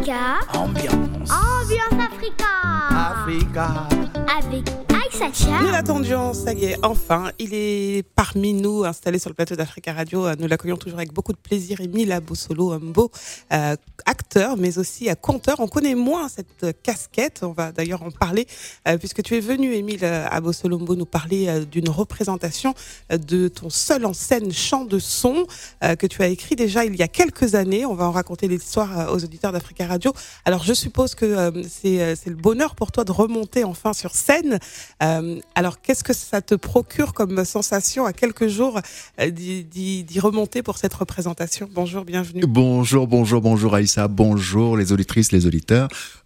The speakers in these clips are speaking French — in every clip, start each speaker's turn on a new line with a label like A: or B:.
A: Africa.
B: Ambiance.
A: Ambiance Africa.
B: Africa.
A: Avec Aïssa Chia.
C: Nous l'attendions, ça y est, enfin. Il est parmi nous, installé sur le plateau d'Africa Radio. Nous l'accueillons toujours avec beaucoup de plaisir. Émile Abosolo, un beau acteur, mais aussi conteur. On connaît moins cette casquette. On va d'ailleurs en parler, puisque tu es venu, Émile Abosolo, nous parler d'une représentation de ton seul en scène chant de son que tu as écrit déjà il y a quelques années. On va en raconter l'histoire aux auditeurs d'Africa Radio. Alors, je suppose que c'est le bonheur pour toi de remonter enfin sur scène. Alors, qu'est-ce que ça te procure comme sensation à quelques jours d'y remonter pour cette représentation? Bonjour, bienvenue.
B: Bonjour Aïssa, bonjour les auditrices, les auditeurs.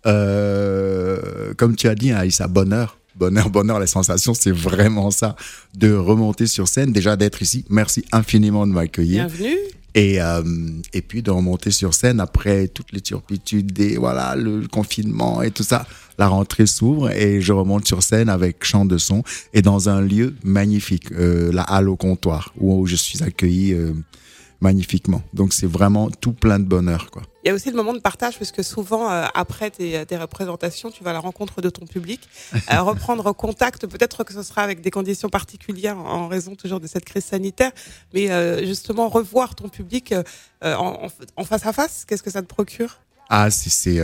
B: Comme tu as dit, Aïssa, bonheur, les sensations, c'est vraiment ça, de remonter sur scène, déjà d'être ici. Merci infiniment de m'accueillir.
C: Bienvenue.
B: Et puis de remonter sur scène après toutes les turpitudes et voilà, le confinement et tout ça. La rentrée s'ouvre et je remonte sur scène avec chant de son et dans un lieu magnifique, la halle au comptoir, où je suis accueilli magnifiquement. Donc c'est vraiment tout plein de bonheur, quoi.
C: Il y a aussi le moment de partage, parce que souvent, après tes représentations, tu vas à la rencontre de ton public, reprendre contact. Peut-être que ce sera avec des conditions particulières en raison toujours de cette crise sanitaire, mais justement revoir ton public en face à face, qu'est-ce que ça te procure?
B: Ah, c'est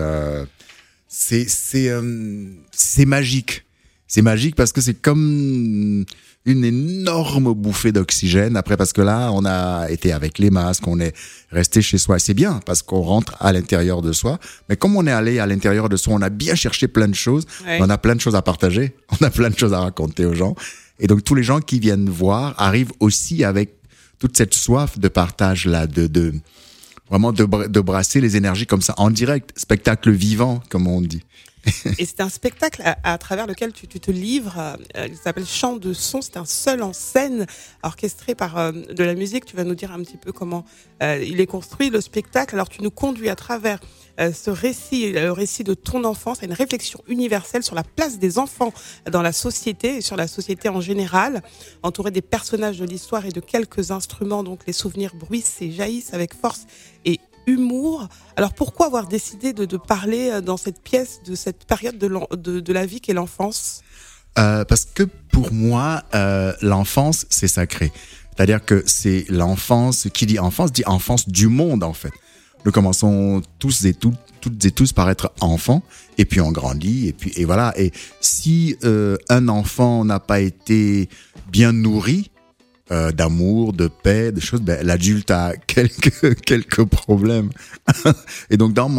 B: magique. C'est magique parce que c'est comme une énorme bouffée d'oxygène. Après, parce que là, on a été avec les masques, on est resté chez soi. C'est bien parce qu'on rentre à l'intérieur de soi. Mais comme on est allé à l'intérieur de soi, on a bien cherché plein de choses.
C: Ouais.
B: On a plein de choses à partager. On a plein de choses à raconter aux gens. Et donc, tous les gens qui viennent voir arrivent aussi avec toute cette soif de partage là, vraiment de brasser les énergies comme ça, en direct, spectacle vivant, comme on dit.
C: Et c'est un spectacle à travers lequel tu te livres. Il s'appelle Chant de son. C'est un seul en scène, orchestré par de la musique. Tu vas nous dire un petit peu comment il est construit, le spectacle. Alors, tu nous conduis à travers ce récit, le récit de ton enfance, à une réflexion universelle sur la place des enfants dans la société et sur la société en général, entouré des personnages de l'histoire et de quelques instruments. Donc, les souvenirs bruissent et jaillissent avec force et humour. Alors pourquoi avoir décidé de parler dans cette pièce de cette période de la vie qu'est l'enfance?
B: Parce que pour moi, l'enfance, c'est sacré. C'est-à-dire que c'est l'enfance, qui dit enfance du monde en fait. Nous commençons toutes et tous par être enfants, et puis on grandit, et voilà. Et si un enfant n'a pas été bien nourri, d'amour, de paix, de choses, l'adulte a quelques problèmes. Et donc dans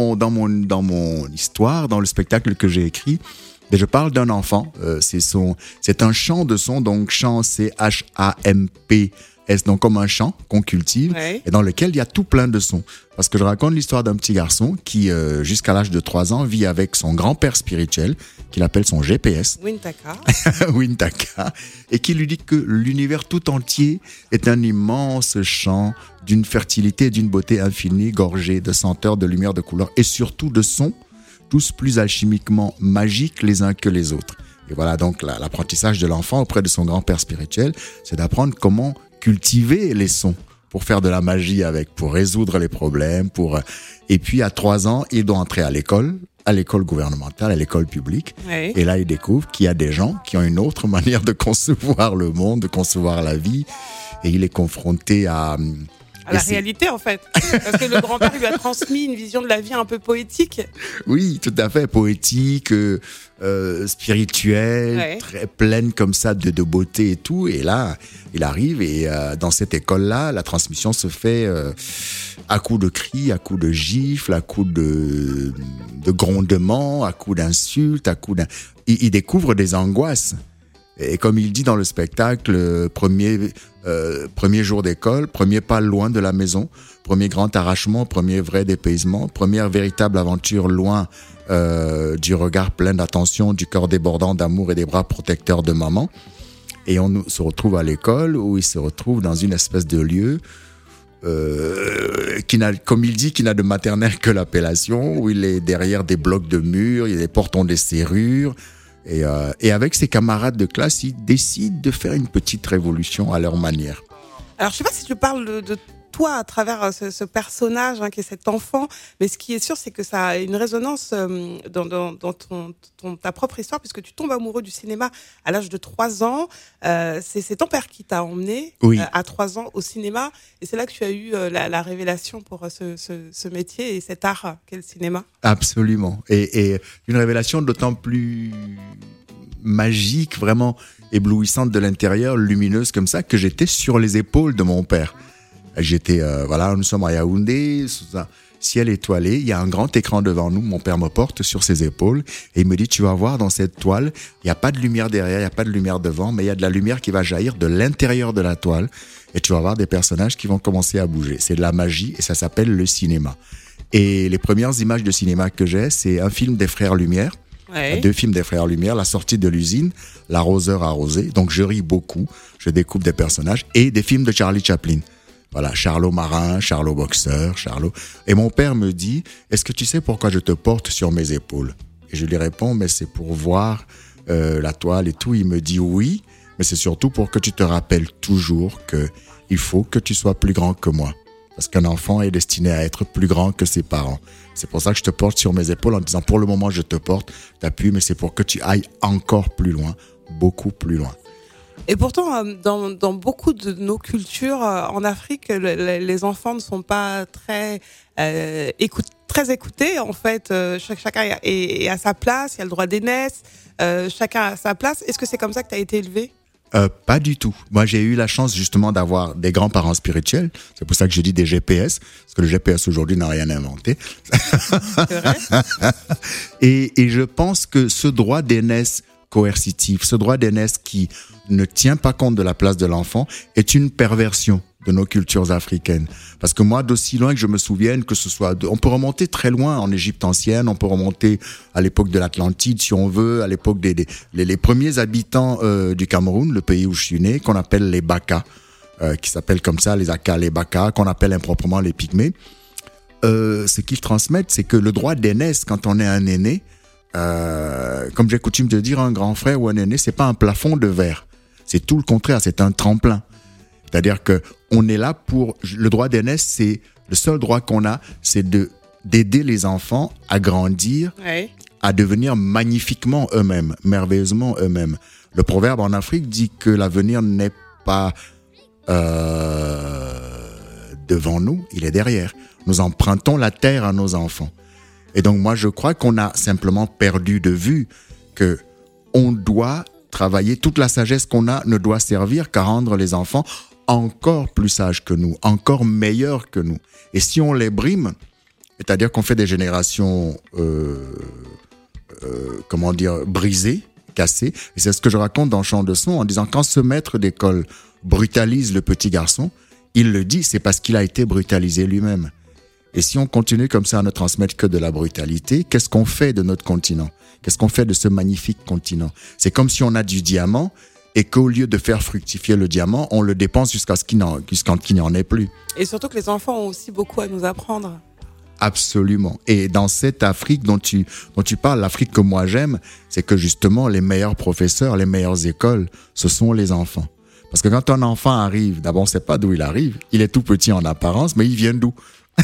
B: mon histoire, dans le spectacle que j'ai écrit, je parle d'un enfant. C'est un chant de son, donc chant c'est H-A-M-P-S, donc comme un chant qu'on cultive,
C: Ouais.
B: et dans lequel il y a tout plein de sons. Parce que je raconte l'histoire d'un petit garçon qui, jusqu'à l'âge de 3 ans, vit avec son grand-père spirituel, qu'il appelle son GPS.
C: Wintaka.
B: Wintaka, et qui lui dit que l'univers tout entier est un immense champ d'une fertilité et d'une beauté infinie, gorgé de senteurs, de lumière, de couleurs et surtout de sons, tous plus alchimiquement magiques les uns que les autres. Et voilà donc l'apprentissage de l'enfant auprès de son grand-père spirituel, c'est d'apprendre comment cultiver les sons pour faire de la magie avec, pour résoudre les problèmes, et puis à 3 ans, il doit entrer à l'école gouvernementale, à l'école publique.
C: Ouais.
B: Et là, il découvre qu'il y a des gens qui ont une autre manière de concevoir le monde, de concevoir la vie. Et il est confronté à
C: la réalité, en fait. Parce que le grand-père lui a transmis une vision de la vie un peu poétique.
B: Oui, tout à fait, poétique, spirituelle,
C: Ouais.
B: très pleine comme ça de beauté et tout. Et là, il arrive et dans cette école-là, la transmission se fait à coups de cris, à coups de gifles, à coups de grondements, à coups d'insultes, il découvre des angoisses. Et comme il dit dans le spectacle, premier jour d'école, premier pas loin de la maison, premier grand arrachement, premier vrai dépaysement, première véritable aventure loin du regard plein d'attention, du cœur débordant d'amour et des bras protecteurs de maman. Et on se retrouve à l'école où il se retrouve dans une espèce de lieu comme il dit, qui n'a de maternelle que l'appellation, où il est derrière des blocs de murs, les portes ont des serrures. Et avec ses camarades de classe, ils décident de faire une petite révolution à leur manière.
C: Alors, je sais pas si tu parles de toi à travers ce personnage qui est cet enfant. Mais ce qui est sûr, c'est que ça a une résonance dans ta propre histoire, puisque tu tombes amoureux du cinéma à l'âge de 3 ans. C'est ton père qui t'a emmené à 3 ans au cinéma, et c'est là que tu as eu la révélation pour ce métier et cet art qu'est le cinéma.
B: Absolument, et une révélation d'autant plus magique, vraiment éblouissante de l'intérieur, lumineuse comme ça, que j'étais sur les épaules de mon père. Nous sommes à Yaoundé, sous un ciel étoilé, il y a un grand écran devant nous, mon père me porte sur ses épaules et il me dit, tu vas voir dans cette toile, il n'y a pas de lumière derrière, il n'y a pas de lumière devant, mais il y a de la lumière qui va jaillir de l'intérieur de la toile et tu vas voir des personnages qui vont commencer à bouger. C'est de la magie et ça s'appelle le cinéma. Et les premières images de cinéma que j'ai, c'est un film des Frères Lumière. Ouais. 2 films des Frères Lumière, La sortie de l'usine, L'arroseur arrosé. Donc je ris beaucoup, je découpe des personnages et des films de Charlie Chaplin. Voilà, Charlot Marin, Charlot Boxeur, Charlot. Et mon père me dit, est-ce que tu sais pourquoi je te porte sur mes épaules? Et je lui réponds, mais c'est pour voir la toile et tout. Il me dit oui, mais c'est surtout pour que tu te rappelles toujours que il faut que tu sois plus grand que moi. Parce qu'un enfant est destiné à être plus grand que ses parents. C'est pour ça que je te porte sur mes épaules en disant, pour le moment, je te porte, t'appuies, mais c'est pour que tu ailles encore plus loin, beaucoup plus loin.
C: Et pourtant, dans beaucoup de nos cultures en Afrique, les enfants ne sont pas très écoutés. En fait, chacun est à sa place, il y a le droit d'aînesse, chacun a sa place. Est-ce que c'est comme ça que tu as été élevé ?
B: Pas du tout. Moi, j'ai eu la chance justement d'avoir des grands-parents spirituels. C'est pour ça que je dis des GPS, parce que le GPS aujourd'hui n'a rien inventé.
C: C'est vrai.
B: Et je pense que ce droit d'aînesse coercitif, ce droit d'aînesse qui ne tient pas compte de la place de l'enfant est une perversion de nos cultures africaines. Parce que moi, d'aussi loin que je me souvienne, que ce soit... on peut remonter très loin en Égypte ancienne, on peut remonter à l'époque de l'Atlantide, si on veut, à l'époque les premiers habitants du Cameroun, le pays où je suis né, qu'on appelle les Baka, qui s'appellent comme ça, les Aka, les Baka, qu'on appelle improprement les Pygmées. Ce qu'ils transmettent, c'est que le droit d'aînesse, quand on est un aîné, comme j'ai coutume de dire, un grand frère ou un aîné, c'est pas un plafond de verre. C'est tout le contraire, c'est un tremplin. C'est-à-dire que on est là pour le droit d'aînesse, c'est le seul droit qu'on a, c'est d'aider les enfants à grandir, à devenir magnifiquement eux-mêmes, merveilleusement eux-mêmes. Le proverbe en Afrique dit que l'avenir n'est pas devant nous, il est derrière. Nous empruntons la terre à nos enfants. Et donc moi je crois qu'on a simplement perdu de vue que on doit travailler, toute la sagesse qu'on a ne doit servir qu'à rendre les enfants encore plus sages que nous, encore meilleurs que nous. Et si on les brime, c'est-à-dire qu'on fait des générations, brisées, cassées, et c'est ce que je raconte dans Chant de son, en disant quand ce maître d'école brutalise le petit garçon, il le dit, c'est parce qu'il a été brutalisé lui-même. Et si on continue comme ça à ne transmettre que de la brutalité, qu'est-ce qu'on fait de notre continent ? Qu'est-ce qu'on fait de ce magnifique continent ? C'est comme si on a du diamant et qu'au lieu de faire fructifier le diamant, on le dépense jusqu'à ce qu'il n'y en ait plus.
C: Et surtout que les enfants ont aussi beaucoup à nous apprendre.
B: Absolument. Et dans cette Afrique dont tu parles, l'Afrique que moi j'aime, c'est que justement les meilleurs professeurs, les meilleures écoles, ce sont les enfants. Parce que quand un enfant arrive, d'abord on ne sait pas d'où il arrive, il est tout petit en apparence, mais il vient d'où ?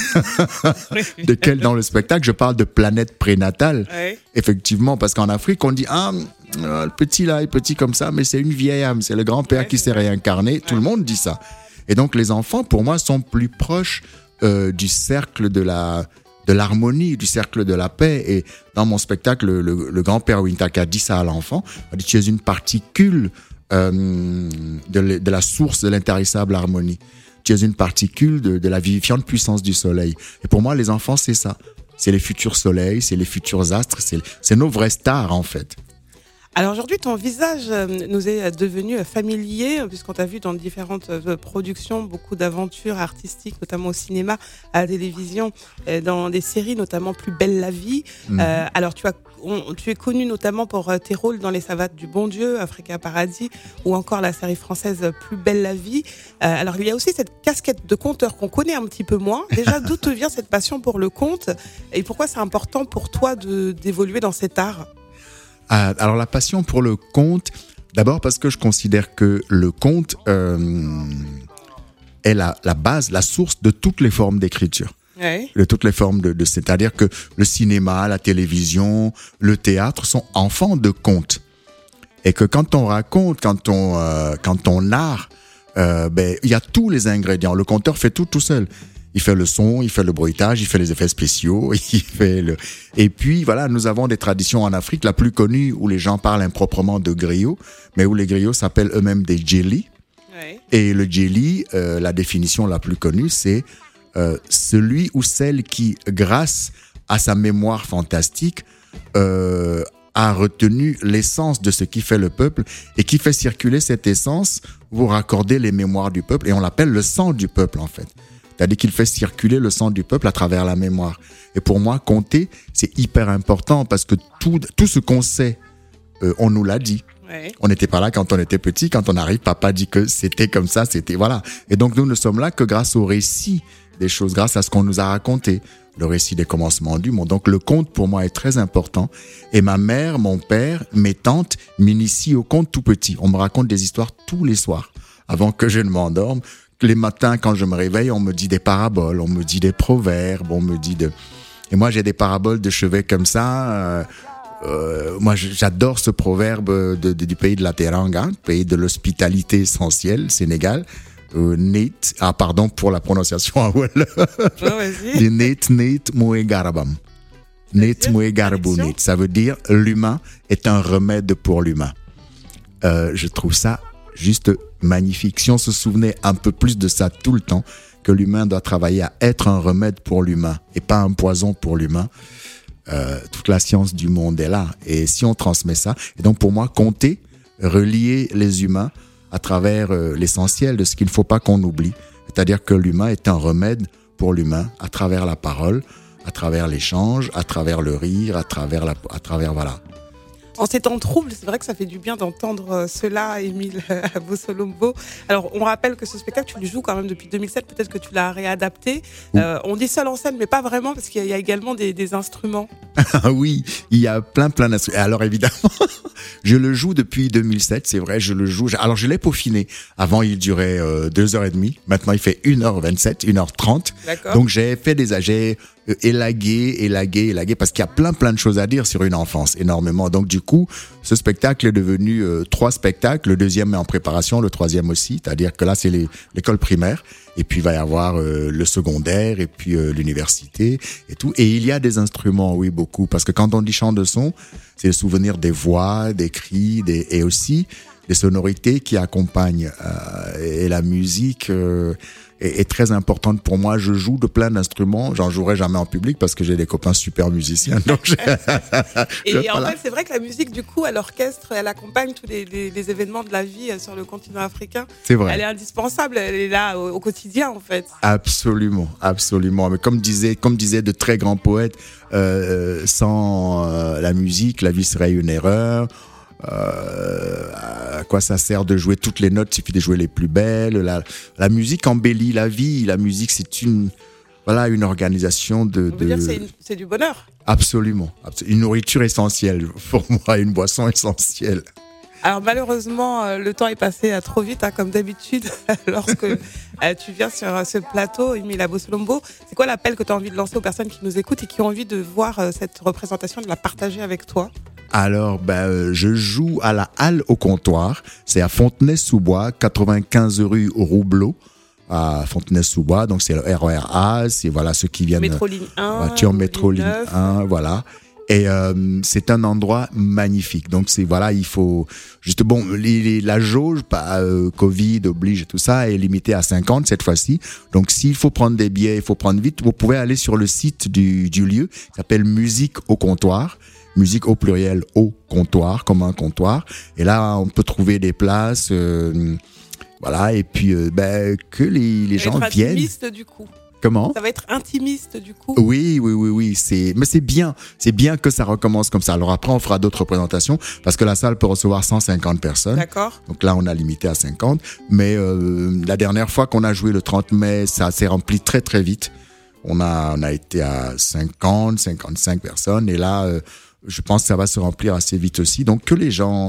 B: Dans le spectacle, je parle de planète prénatale. Oui. Effectivement, parce qu'en Afrique, on dit le petit là est petit comme ça, mais c'est une vieille âme, c'est le grand-père qui s'est réincarné. Tout le monde dit ça. Et donc, les enfants, pour moi, sont plus proches du cercle de l'harmonie, du cercle de la paix. Et dans mon spectacle, le grand-père Wintaka dit ça à l'enfant. Il dit, tu es une particule de la source de l'intarissable harmonie. Tu es une particule de la vivifiante puissance du soleil. Et pour moi, les enfants, c'est ça. C'est les futurs soleils, c'est les futurs astres, c'est nos vraies stars, en fait.
C: Alors aujourd'hui, ton visage nous est devenu familier, puisqu'on t'a vu dans différentes productions, beaucoup d'aventures artistiques, notamment au cinéma, à la télévision, dans des séries, notamment Plus belle la vie. Alors tu es connu notamment pour tes rôles dans Les Savates du Bon Dieu, Africa Paradis, ou encore la série française Plus belle la vie. Alors il y a aussi cette casquette de conteur qu'on connaît un petit peu moins. Déjà, d'où te vient cette passion pour le conte et pourquoi c'est important pour toi d'évoluer dans cet art ?
B: Alors la passion pour le conte, d'abord parce que je considère que le conte est la base, la source de toutes les formes d'écriture.
C: Ouais.
B: De toutes les formes c'est-à-dire que le cinéma, la télévision, le théâtre sont enfants de contes. Et que quand on raconte, quand on narre, il y a tous les ingrédients. Le conteur fait tout seul. Il fait le son, il fait le bruitage, il fait les effets spéciaux, Et puis, voilà, nous avons des traditions en Afrique. La plus connue, où les gens parlent improprement de griots, mais où les griots s'appellent eux-mêmes des djeli.
C: Ouais. Et
B: le djeli, la définition la plus connue, c'est celui ou celle qui, grâce à sa mémoire fantastique, a retenu l'essence de ce qui fait le peuple et qui fait circuler cette essence pour raccorder les mémoires du peuple. Et on l'appelle le sang du peuple, en fait. C'est-à-dire qu'il fait circuler le sang du peuple à travers la mémoire. Et pour moi, compter, c'est hyper important parce que tout ce qu'on sait, on nous l'a dit.
C: Ouais.
B: On n'était pas là quand on était petit. Quand on arrive, papa dit que c'était comme ça, c'était voilà. Et donc, nous ne sommes là que grâce au récit des choses, grâce à ce qu'on nous a raconté, le récit des commencements du monde. Donc, le conte, pour moi, est très important. Et ma mère, mon père, mes tantes m'initient au conte tout petit. On me raconte des histoires tous les soirs, avant que je ne m'endorme. Les matins, quand je me réveille, on me dit des paraboles, on me dit des proverbes, on me dit Et moi, j'ai des paraboles de chevet comme ça. Moi, j'adore ce proverbe du pays de la Teranga, pays de l'hospitalité essentielle, Sénégal. Pardon pour la prononciation à Wolof.
C: Vas-y.
B: Nate Moe Garabam. Nate Moe Garabu Nate. Ça veut dire l'humain est un remède pour l'humain. Je trouve ça juste magnifique. Si on se souvenait un peu plus de ça tout le temps, que l'humain doit travailler à être un remède pour l'humain et pas un poison pour l'humain, toute la science du monde est là. Et si on transmet ça, et donc pour moi, compter, relier les humains à travers l'essentiel de ce qu'il ne faut pas qu'on oublie. C'est-à-dire que l'humain est un remède pour l'humain à travers la parole, à travers l'échange, à travers le rire, à travers voilà.
C: En ces temps troubles, c'est vrai que ça fait du bien d'entendre cela, Émile Abosolombo. Alors, on rappelle que ce spectacle, tu le joues quand même depuis 2007. Peut-être que tu l'as réadapté. On dit seul en scène, mais pas vraiment, parce qu'il y a également des instruments.
B: Oui, il y a plein d'instruments. Alors, évidemment, je le joue depuis 2007, c'est vrai, je le joue. Alors, je l'ai peaufiné. Avant, il durait 2h30. Maintenant, il fait 1h27, 1h30. D'accord. Donc, j'ai élagué, parce qu'il y a plein de choses à dire sur une enfance, énormément. Donc, du coup, ce spectacle est devenu 3 spectacles. Le deuxième est en préparation, le troisième aussi. C'est-à-dire que là, c'est l'école primaire. Et puis, il va y avoir le secondaire et puis l'université et tout. Et il y a des instruments, oui, beaucoup. Parce que quand on dit chant de son, c'est le souvenir des voix, des cris, et aussi des sonorités qui accompagnent. Et la musique est très importante pour moi. Je joue de plein d'instruments. J'en jouerai jamais en public parce que j'ai des copains super musiciens. Donc
C: et en fait, c'est vrai que la musique, du coup, à l'orchestre, elle accompagne tous les événements de la vie sur le continent africain.
B: C'est vrai.
C: Elle est indispensable. Elle est là au quotidien, en fait.
B: Absolument. Mais comme disaient de très grands poètes, sans la musique, la vie serait une erreur. À quoi ça sert de jouer toutes les notes? Il suffit de jouer les plus belles. La musique embellit la vie. La musique, c'est une organisation de.
C: On veut dire c'est du bonheur.
B: Absolument. Une nourriture essentielle pour moi, une boisson essentielle.
C: Alors malheureusement, le temps est passé trop vite, comme d'habitude, lorsque tu viens sur ce plateau, Émile Abosolombo. C'est quoi l'appel que tu as envie de lancer aux personnes qui nous écoutent et qui ont envie de voir cette représentation, de la partager avec toi?
B: Alors, je joue à la Halle au comptoir. C'est à Fontenay-sous-Bois, 95 rue Roubleau, à Fontenay-sous-Bois. Donc, c'est le RER-A. C'est, voilà, ceux qui viennent.
C: Métro-ligne 1.
B: Voiture Métro-ligne 1, voilà. Et c'est un endroit magnifique. Donc, il faut... Juste, la jauge, Covid oblige et tout ça, est limitée à 50 cette fois-ci. Donc, s'il faut prendre des billets, il faut prendre vite. Vous pouvez aller sur le site du lieu. Ça s'appelle Musique au comptoir. Musique au pluriel, au comptoir, comme un comptoir. Et là, on peut trouver des places, voilà. Et puis, que les gens viennent.
C: Intimiste, du coup.
B: Comment?
C: Ça va être intimiste, du coup.
B: Oui. Mais c'est bien. C'est bien que ça recommence comme ça. Alors après, on fera d'autres représentations parce que la salle peut recevoir 150 personnes.
C: D'accord.
B: Donc là, on a limité à 50. Mais la dernière fois qu'on a joué le 30 mai, ça s'est rempli très, très vite. On a été à 50, 55 personnes. Et là, je pense que ça va se remplir assez vite aussi. Donc, que les gens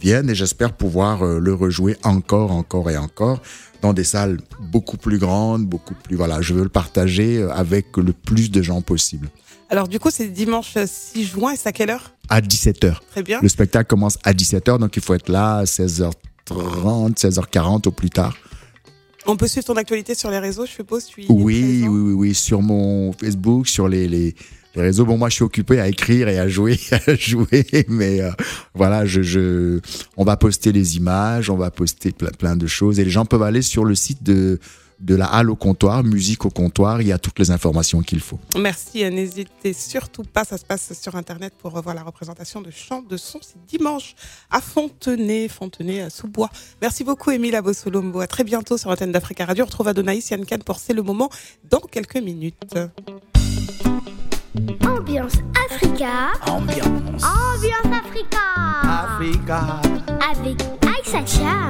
B: viennent et j'espère pouvoir le rejouer encore et encore dans des salles beaucoup plus grandes, je veux le partager avec le plus de gens possible.
C: Alors du coup, c'est dimanche 6 juin et c'est à quelle heure ?
B: À 17h.
C: Très bien.
B: Le spectacle commence à 17h, donc il faut être là à 16h30, 16h40 au plus tard.
C: On peut suivre ton actualité sur les réseaux, je suppose.
B: Oui, sur mon Facebook, sur les réseaux. Bon, moi, je suis occupé à écrire et à jouer, mais voilà, on va poster les images, on va poster plein de choses, et les gens peuvent aller sur le site de la Halle au Comptoir, Musique au Comptoir, il y a toutes les informations qu'il faut.
C: Merci, n'hésitez surtout pas, ça se passe sur Internet pour revoir la représentation de chant de son, c'est dimanche à Fontenay-sous-Bois. Merci beaucoup Émile Abosolombo, à très bientôt sur l'antenne d'Africa Radio. On retrouve Adonaïs Yann Kane pour C'est le moment dans quelques minutes.
A: Ambiance Africa. Ambiance Africa. Avec Aïssa Chia.